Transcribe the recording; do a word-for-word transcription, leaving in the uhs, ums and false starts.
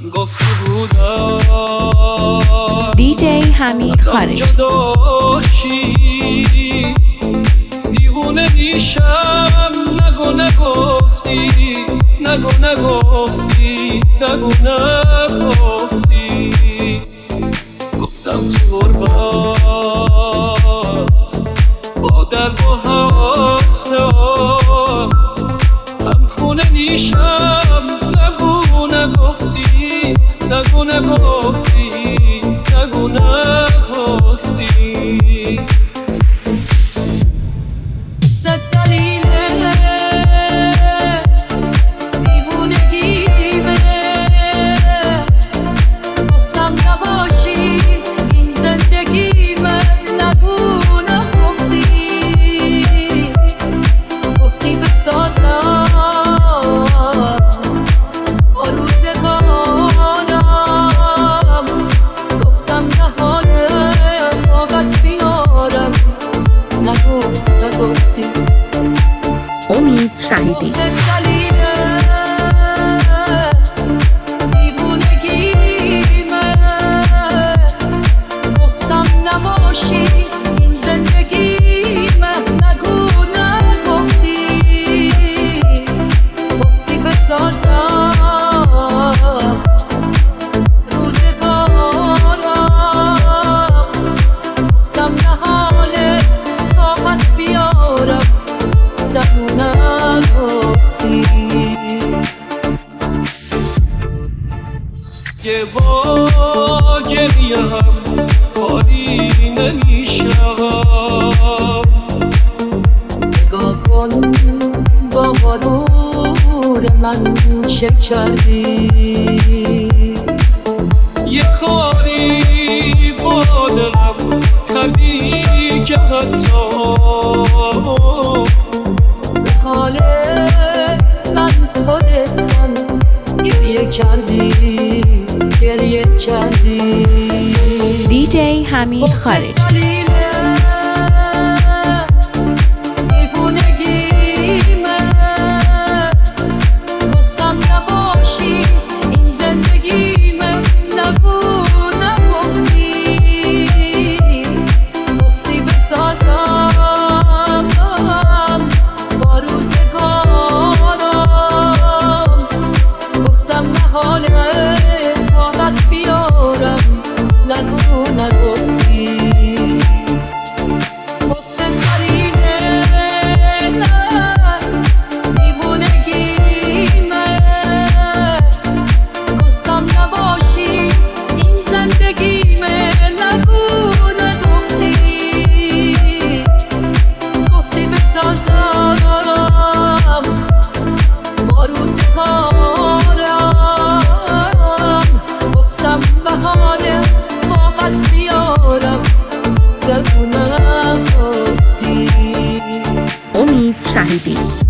گفته بودم دیجی حمید خارجی دیوونه میشم نگو نگفتی نگو نگفتی نگو نگفتی گفتم تو غربت با درد و حسرت هم خونه نیشم نگو نگفتی نگو نگفتی نگو نگفتی صد دلیله دیوونگیمه گفتم نباشی این زندگیمه نگو نگفتی گفتی بسازم با روزگارم گفتم نهانه طاقت بیارم نگو نگفتی امید شهیدی دیوونگیمه گفتم نباشی این زندگیمه نگو نگفتی گفتی بسازم روزگارم گفتم نهانه طاقت بیارم نگو نگفتی یه با گریم خالی نمیشم نگاه کن با غرور من چه کردی یه کاری با دلم کردی که حتی به حال من خودتم گریه کردی گریه کردی دیجی حمید خارجی دیوونگیمه گفتم نباشی این زندگیمه نگو نگفتی گفتی بسازم با روزگارم گفتم نهانه طاقت بیارم نگو نگفتی حسن قرینه دیوونگیمه گفتم نباشی این زندگیمه نگو نگفتی گفتی بسازم با روزگارم گفتم بهانه طاقت بیارم نگو نگفتی امید شهیدی